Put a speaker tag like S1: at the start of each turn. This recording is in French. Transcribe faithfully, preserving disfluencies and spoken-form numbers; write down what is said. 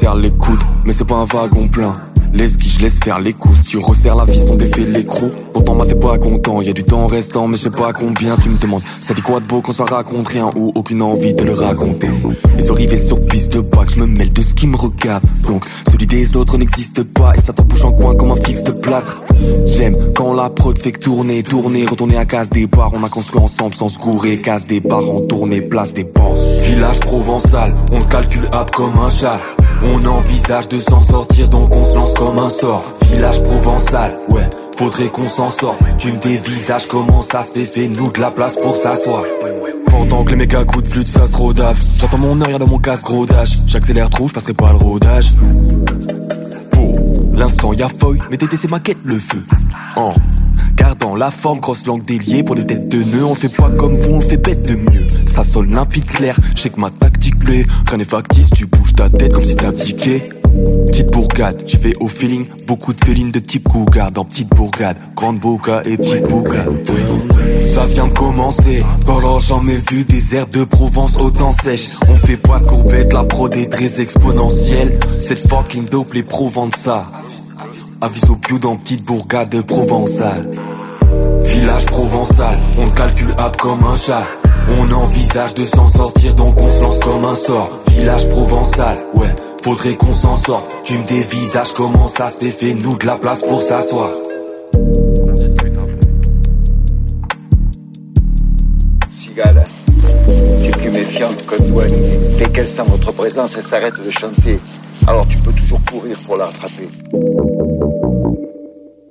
S1: serre les coudes, mais c'est pas un wagon plein. Laisse qui je laisse faire les coups. Tu resserres la vie, on défait l'écrou. Pourtant ma t'es pas content, y'a du temps restant, mais je sais pas combien. Tu me demandes, ça dit quoi de beau qu'on s'en raconte rien ou aucune envie de le raconter. Les arrivées sur piste de bac, je me mêle de ce qui me regarde. Donc celui des autres n'existe pas et ça t'en bouge en coin comme un fixe de plâtre. J'aime quand la prod fait que tourner, tourner, retourner à case des bars. On a construit ensemble sans se gourer, case des bars en tournée, place des penses. Village provençal, on calcule hop comme un chat. On envisage de s'en sortir donc on se lance comme un sort. Village provençal, ouais, faudrait qu'on s'en sorte. Tu me dévisages comment ça se fait, fais-nous de la place pour s'asseoir. Pendant que les méga coups de flûte ça se rodave, j'attends mon heure, y'a dans mon casque gros dash. J'accélère trop, j'passerai pas le rodage. Pour l'instant y'a feuille, mais T T c'est ma quête le feu. En gardant la forme, grosse langue déliée pour des têtes de nœuds. On le fait pas comme vous, on le fait bête de mieux. Ça sonne limpide clair, je sais que ma tactique plaît. Rien n'est factice, tu bouges ta tête comme si t'abdiquais. Petite bourgade, j'y vais au feeling. Beaucoup de félines de type cougar. Dans petite bourgade, grande boca et petite bourgade. Ça vient de commencer, dans l'or jamais vu des airs de Provence autant sèche. On fait pas de courbettes, la prod est très exponentielle. Cette fucking dope, les pros vendent ça. Avis au bio dans petite bourgade provençale. Village provençal, on calcule hop comme un chat. On envisage de s'en sortir donc on se lance comme un sort. Village provençal, ouais, faudrait qu'on s'en sorte. Tu me dévisages comment ça se fait, fais-nous de la place pour s'asseoir.
S2: Cigale, c'est plus méfiante que toi. Dès qu'elle sent votre présence, elle s'arrête de chanter. Alors tu peux toujours courir pour la rattraper.